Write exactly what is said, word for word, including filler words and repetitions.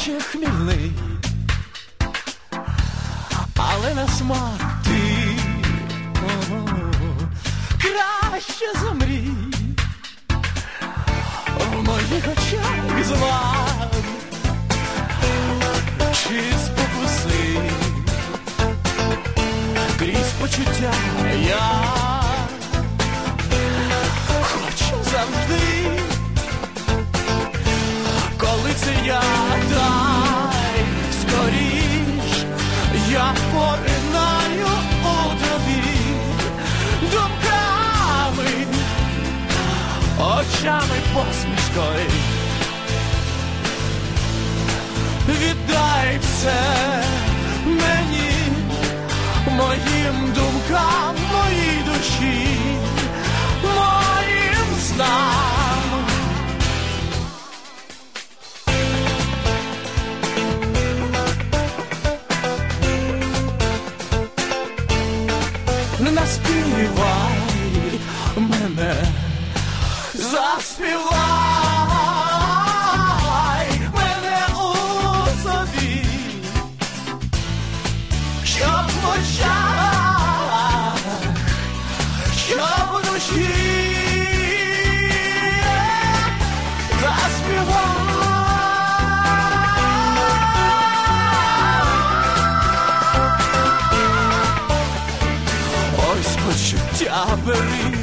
наче хмільний, але на смак ти о, краще замрій. В моїх очах зван чи спокуси, крізь почуття я хочу завжди. Коли це я, дай скоріш, я поринаю у тобі думками, очами, посмішкою. Віддай все мені, моїм думкам, моїй душі, моїм снам. Наспівай мене, заспівай мене у собі, щоб в очах, щоб в душі, заспівай. Ось почуття бери,